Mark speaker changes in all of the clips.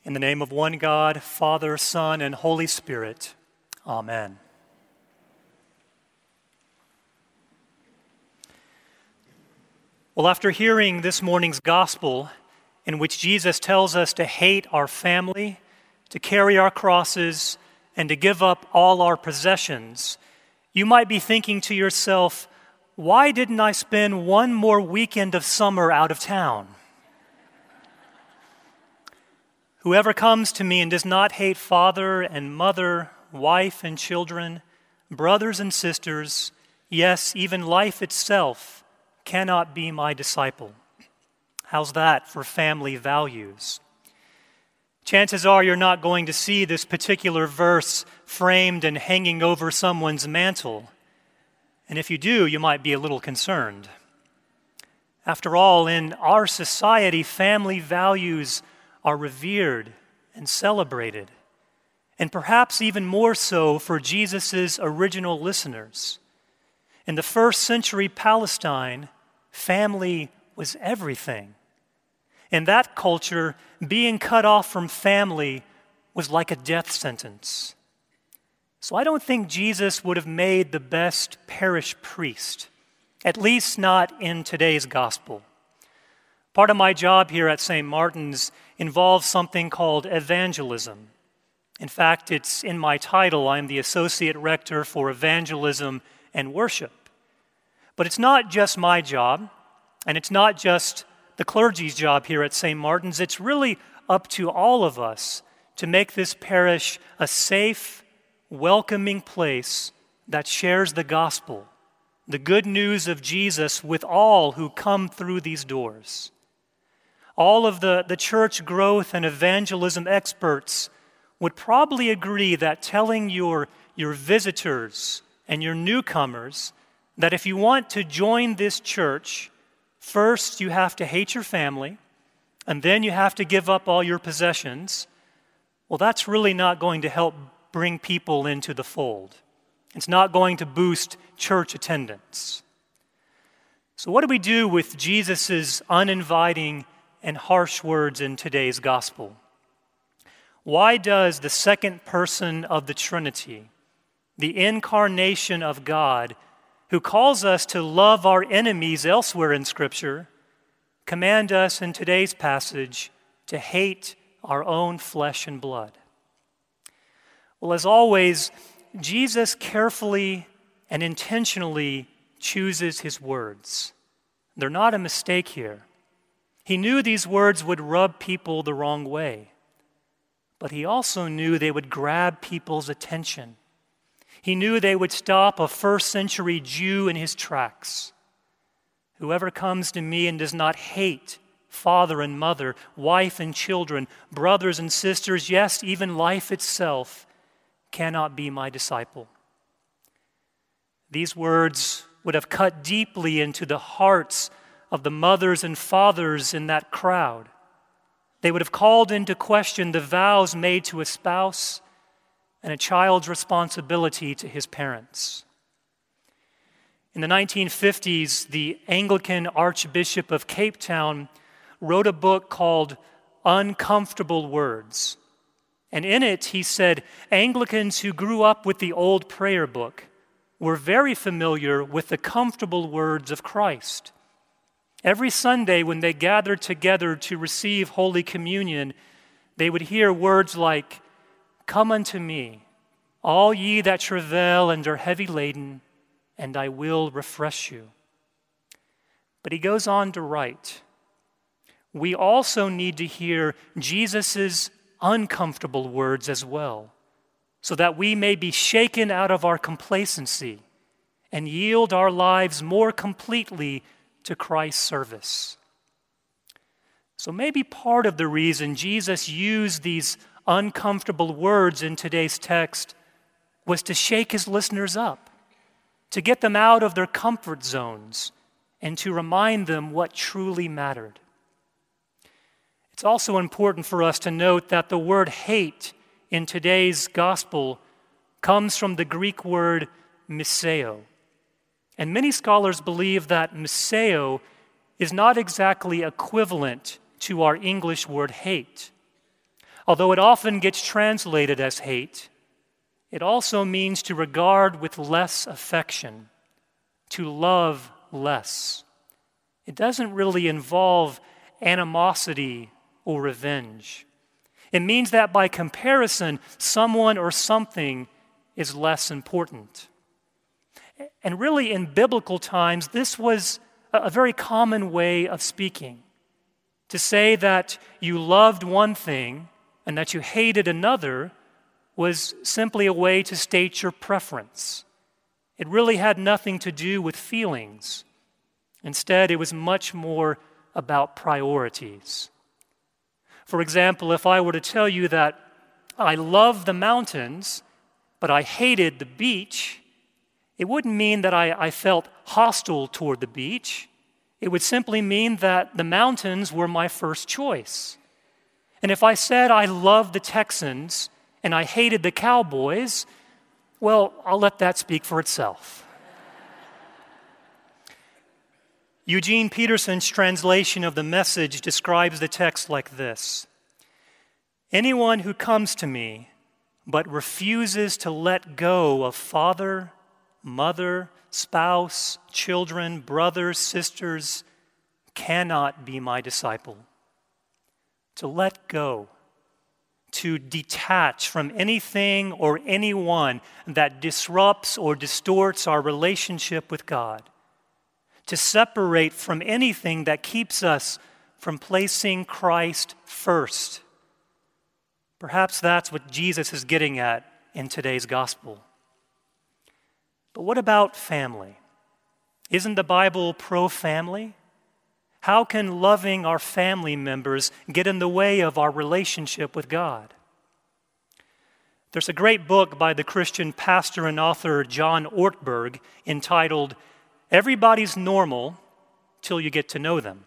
Speaker 1: In the name of one God, Father, Son, and Holy Spirit. Amen. Well, after hearing this morning's gospel, in which Jesus tells us to hate our family, to carry our crosses, and to give up all our possessions, you might be thinking to yourself, why didn't I spend one more weekend of summer out of town? Whoever comes to me and does not hate father and mother, wife and children, brothers and sisters, yes, even life itself, cannot be my disciple. How's that for family values? Chances are you're not going to see this particular verse framed and hanging over someone's mantle. And if you do, you might be a little concerned. After all, in our society, family values are revered and celebrated, and perhaps even more so for Jesus' original listeners. In the first century Palestine, family was everything. In that culture, being cut off from family was like a death sentence. So I don't think Jesus would have made the best parish priest, at least not in today's gospel. Part of my job here at St. Martin's involves something called evangelism. In fact, it's in my title. I'm the Associate Rector for Evangelism and Worship. But it's not just my job, and it's not just the clergy's job here at St. Martin's. It's really up to all of us to make this parish a safe, welcoming place that shares the gospel, the good news of Jesus with all who come through these doors. All of the church growth and evangelism experts would probably agree that telling your visitors and your newcomers that if you want to join this church, first you have to hate your family, and then you have to give up all your possessions, well, that's really not going to help bring people into the fold. It's not going to boost church attendance. So what do we do with Jesus' uninviting and harsh words in today's gospel? Why does the second person of the Trinity, the incarnation of God, who calls us to love our enemies elsewhere in Scripture, command us in today's passage to hate our own flesh and blood? Well, as always, Jesus carefully and intentionally chooses his words. They're not a mistake here. He knew these words would rub people the wrong way, but he also knew they would grab people's attention. He knew they would stop a first-century Jew in his tracks. Whoever comes to me and does not hate father and mother, wife and children, brothers and sisters, yes, even life itself, cannot be my disciple. These words would have cut deeply into the hearts of the mothers and fathers in that crowd. They would have called into question the vows made to a spouse and a child's responsibility to his parents. In the 1950s, the Anglican Archbishop of Cape Town wrote a book called Uncomfortable Words. And in it, he said, Anglicans who grew up with the old prayer book were very familiar with the comfortable words of Christ. Every Sunday when they gathered together to receive Holy Communion, they would hear words like, "Come unto me, all ye that travail and are heavy laden, and I will refresh you." But he goes on to write, we also need to hear Jesus' uncomfortable words as well, so that we may be shaken out of our complacency and yield our lives more completely to Christ's service. So maybe part of the reason Jesus used these uncomfortable words in today's text was to shake his listeners up, to get them out of their comfort zones, and to remind them what truly mattered. It's also important for us to note that the word hate in today's gospel comes from the Greek word miseo. And many scholars believe that miseo is not exactly equivalent to our English word hate. Although it often gets translated as hate, it also means to regard with less affection, to love less. It doesn't really involve animosity or revenge. It means that by comparison, someone or something is less important. And really, in biblical times, this was a very common way of speaking. To say that you loved one thing and that you hated another was simply a way to state your preference. It really had nothing to do with feelings. Instead, it was much more about priorities. For example, if I were to tell you that I love the mountains, but I hated the beach, it wouldn't mean that I felt hostile toward the beach. It would simply mean that the mountains were my first choice. And if I said I loved the Texans and I hated the Cowboys, well, I'll let that speak for itself. Eugene Peterson's translation of the Message describes the text like this: anyone who comes to me but refuses to let go of father, mother, spouse, children, brothers, sisters, cannot be my disciple. To let go, to detach from anything or anyone that disrupts or distorts our relationship with God. To separate from anything that keeps us from placing Christ first. Perhaps that's what Jesus is getting at in today's gospel. But what about family? Isn't the Bible pro-family? How can loving our family members get in the way of our relationship with God? There's a great book by the Christian pastor and author John Ortberg entitled Everybody's Normal Till You Get to Know Them.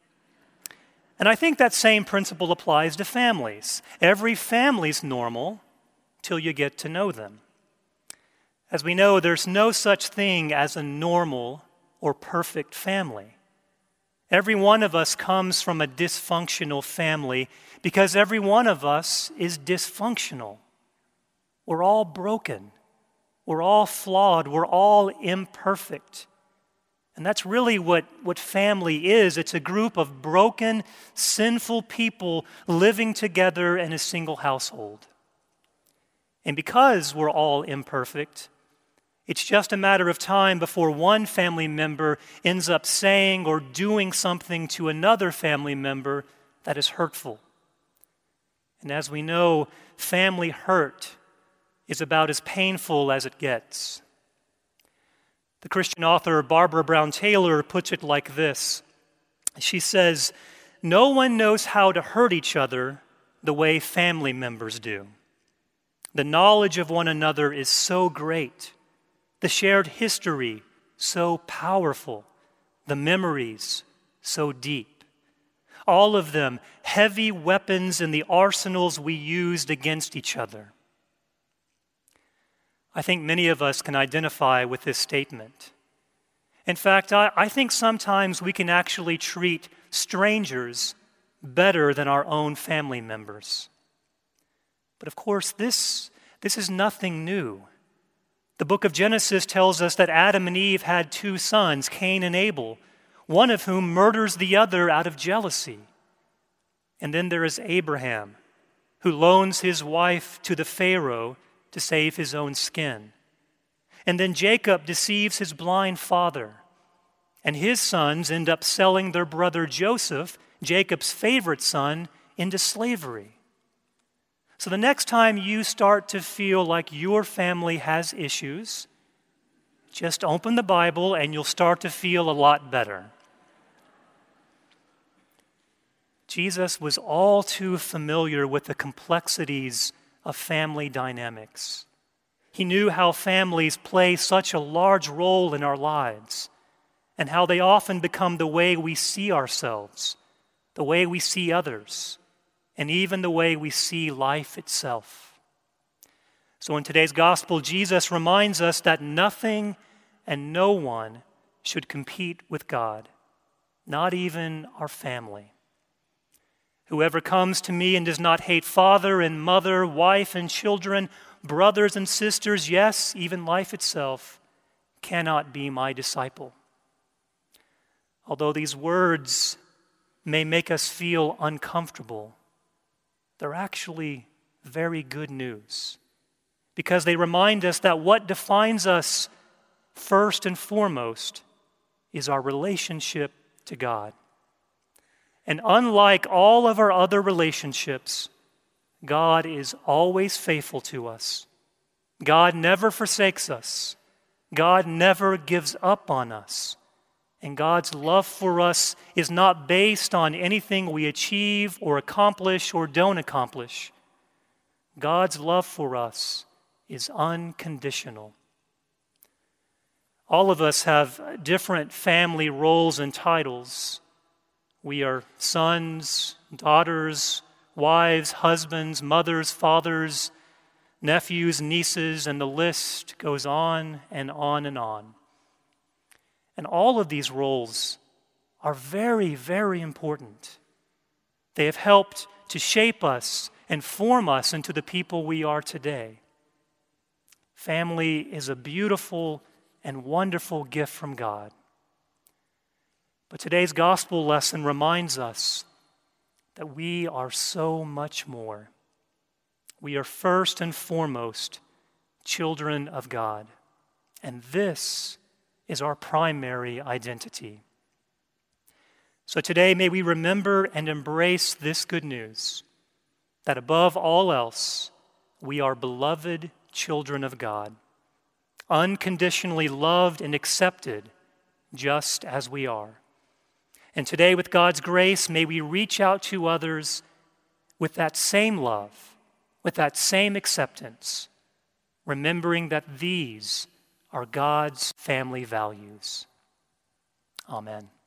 Speaker 1: And I think that same principle applies to families. Every family's normal till you get to know them. As we know, there's no such thing as a normal or perfect family. Every one of us comes from a dysfunctional family because every one of us is dysfunctional. We're all broken. We're all flawed. We're all imperfect. And that's really what family is. It's a group of broken, sinful people living together in a single household. And because we're all imperfect, it's just a matter of time before one family member ends up saying or doing something to another family member that is hurtful. And as we know, family hurt is about as painful as it gets. The Christian author Barbara Brown Taylor puts it like this. She says, "No one knows how to hurt each other the way family members do. The knowledge of one another is so great, the shared history so powerful, the memories so deep. All of them heavy weapons in the arsenals we used against each other." I think many of us can identify with this statement. In fact, I think sometimes we can actually treat strangers better than our own family members. But of course, this is nothing new. The book of Genesis tells us that Adam and Eve had two sons, Cain and Abel, one of whom murders the other out of jealousy. And then there is Abraham, who loans his wife to the Pharaoh to save his own skin. And then Jacob deceives his blind father, and his sons end up selling their brother Joseph, Jacob's favorite son, into slavery. So the next time you start to feel like your family has issues, just open the Bible and you'll start to feel a lot better. Jesus was all too familiar with the complexities of family dynamics. He knew how families play such a large role in our lives and how they often become the way we see ourselves, the way we see others, and even the way we see life itself. So in today's gospel, Jesus reminds us that nothing and no one should compete with God, not even our family. Whoever comes to me and does not hate father and mother, wife and children, brothers and sisters, yes, even life itself, cannot be my disciple. Although these words may make us feel uncomfortable, they're actually very good news, because they remind us that what defines us first and foremost is our relationship to God. And unlike all of our other relationships, God is always faithful to us. God never forsakes us. God never gives up on us. And God's love for us is not based on anything we achieve or accomplish or don't accomplish. God's love for us is unconditional. All of us have different family roles and titles. We are sons, daughters, wives, husbands, mothers, fathers, nephews, nieces, and the list goes on and on and on. And all of these roles are very, very important. They have helped to shape us and form us into the people we are today. Family is a beautiful and wonderful gift from God. But today's gospel lesson reminds us that we are so much more. We are first and foremost children of God, and this is our primary identity. So today, may we remember and embrace this good news, that above all else, we are beloved children of God, unconditionally loved and accepted just as we are. And today, with God's grace, may we reach out to others with that same love, with that same acceptance, remembering that these are God's family values. Amen.